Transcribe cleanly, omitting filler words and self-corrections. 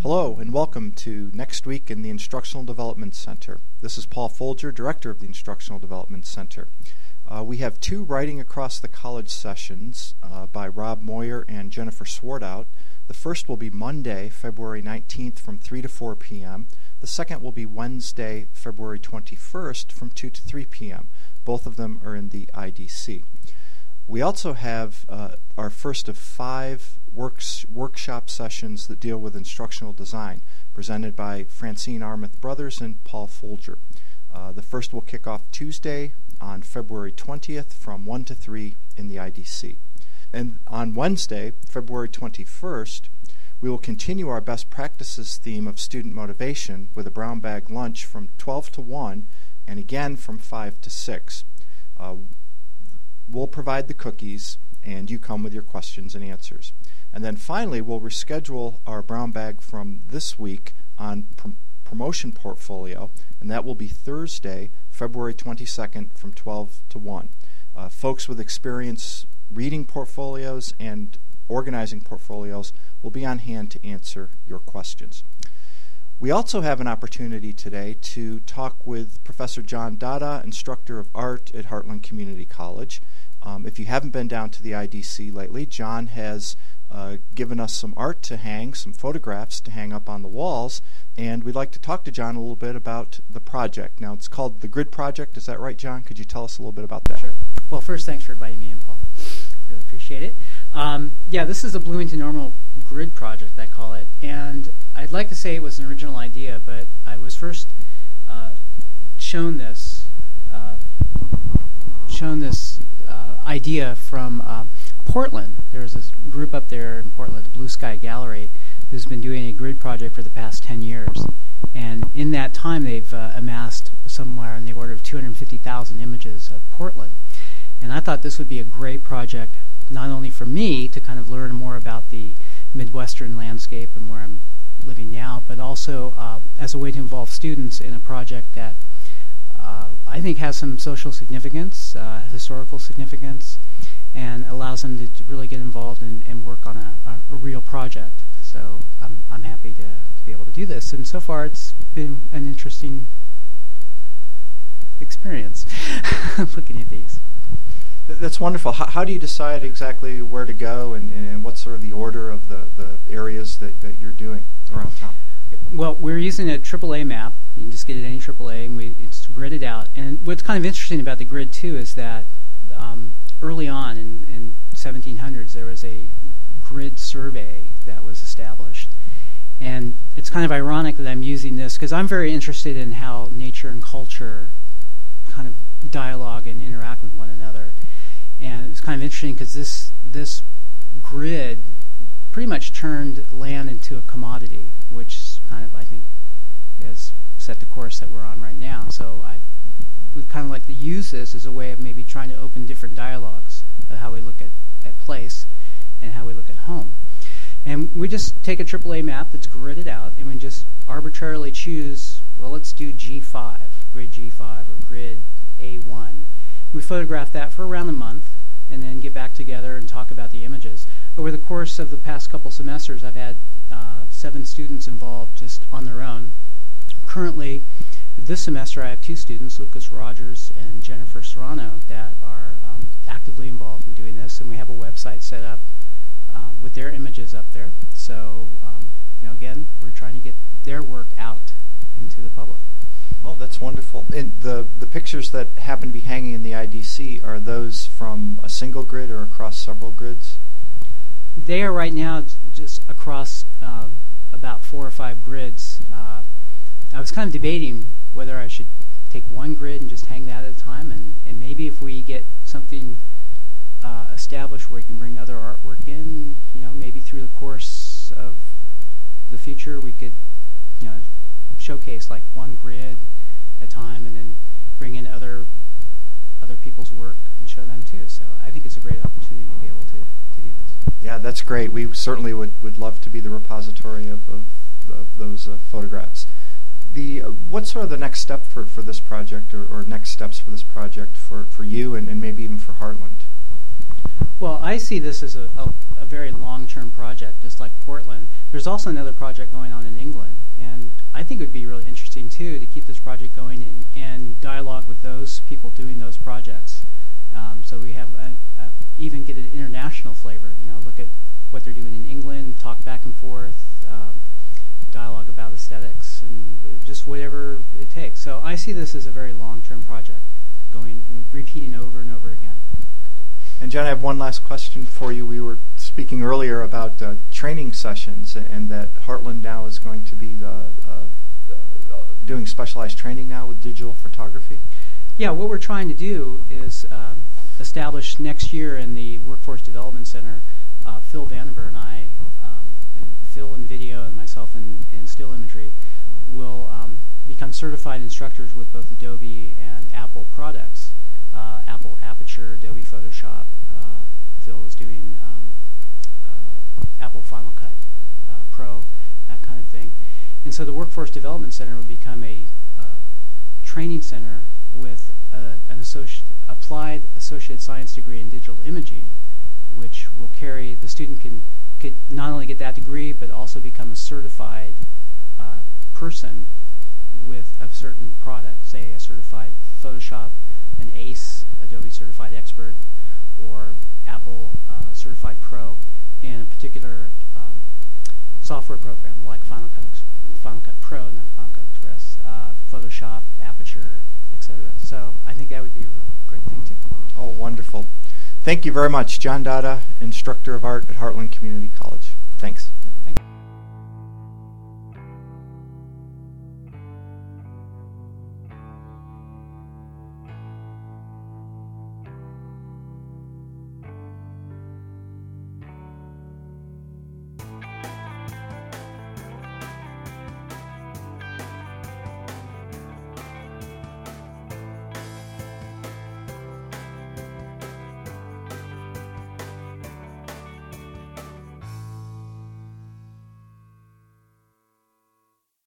Hello and welcome to Next Week in the Instructional Development Center. This is Paul Folger, Director of the Instructional Development Center. We have two Writing Across the College sessions by Rob Moyer and Jennifer Swartout. The first will be Monday, February 19th from 3 to 4 p.m. The second will be Wednesday, February 21st from 2 to 3 p.m. Both of them are in the IDC. We also have our first of 5 workshop sessions that deal with instructional design, presented by Francine Armuth Brothers and Paul Folger. The first will kick off Tuesday on February 20th from 1 to 3 in the IDC. And on Wednesday, February 21st, we will continue our best practices theme of student motivation with a brown bag lunch from 12 to 1 and again from 5 to 6. We'll provide the cookies and you come with your questions and answers. And then finally, we'll reschedule our brown bag from this week on promotion portfolio, and that will be Thursday, February 22nd from 12 to 1. Folks with experience reading portfolios and organizing portfolios will be on hand to answer your questions. We also have an opportunity today to talk with Professor John Dada, instructor of art at Heartland Community College. If you haven't been down to the IDC lately, John has given us some art to hang, some photographs to hang up on the walls, and we'd like to talk to John a little bit about the project. Now, it's called the Grid Project. Is that right, John? Could you tell us a little bit about that? Sure. Well, first, thanks for inviting me in, Paul. Really appreciate it. This is the Bloomington Normal Grid Project, I call it, and I'd like to say it was an original idea, but I was first shown this idea from Portland. There's this group up there in Portland, the Blue Sky Gallery, who's been doing a grid project for the past 10 years. And in that time, they've amassed somewhere in the order of 250,000 images of Portland. And I thought this would be a great project, not only for me to kind of learn more about the Midwestern landscape and where I'm living now, but also as a way to involve students in a project that I think has some social significance, historical significance, and allows them to really get involved and work on a real project. So I'm happy to be able to do this, and so far it's been an interesting experience looking at these. That's wonderful. How do you decide exactly where to go and what's sort of the order of the areas that you're doing around town? Well, we're using a AAA map. You can just get it any AAA, and it's gridded out. And what's kind of interesting about the grid, too, is that early on in 1700s, there was a grid survey that was established. And it's kind of ironic that I'm using this, because I'm very interested in how nature and culture kind of dialogue and interact with one another. And it's kind of interesting because this grid pretty much turned land into a commodity, which kind of, I think, has set the course that we're on right now. So we kind of like to use this as a way of maybe trying to open different dialogues of how we look at place and how we look at home. And we just take a AAA map that's gridded out, and we just arbitrarily choose, well, let's do G5, grid G5, or grid A1. We photograph that for around a month, and then get back together and talk about the images. Over the course of the past couple semesters, I've had 7 students involved just on their own. Currently, this semester, I have 2 students, Lucas Rogers and Jennifer Serrano, that are actively involved in doing this, and we have a website set up with their images up there. So, again, we're trying to get their work out into the public. Oh, that's wonderful. And the pictures that happen to be hanging in the IDC, are those from a single grid or across several grids? They are right now just across about 4 or 5 grids. I was kind of debating whether I should take one grid and just hang that at a time, and maybe if we get something established where we can bring other artwork in, maybe through the course of the future we could, showcase like one grid at a time and then bring in other people's work and show them too. So I think it's a great opportunity to be able to do this. Yeah, that's great. We certainly would love to be the repository of those photographs. What's sort of the next step for this project, or next steps for this project for you and maybe even for Heartland? Well, I see this as a very long-term project, just like Portland. There's also another project going on in England, and I think it would be really interesting, too, to keep this project going and dialogue with those people doing those projects. So we have even get an international flavor, look at what they're doing in England, talk back and forth, dialogue about aesthetics, and just whatever it takes. So I see this as a very long-term project, repeating over and over again. And John, I have one last question for you. We were speaking earlier about training sessions, and that Heartland now is going to be doing specialized training now with digital photography. Yeah, what we're trying to do is establish next year in the Workforce Development Center, Phil Vandenberg and I, and Phil in video and myself in still imagery, will become certified instructors with both Adobe and Apple products. Apple Aperture, Adobe Photoshop. Phil is doing Apple Final Cut Pro, that kind of thing. And so the Workforce Development Center will become a training center with an applied associate science degree in digital imaging, which will carry, the student can not only get that degree, but also become a certified person with a certain product, say a certified Photoshop, an ACE, Adobe Certified Expert, or Apple Certified Pro in a particular software program like Final Cut Pro, not Final Cut Express, Photoshop, Aperture, etc. So I think that would be a real great thing too. Oh, wonderful. Thank you very much, John Dada, Instructor of Art at Heartland Community College. Thanks.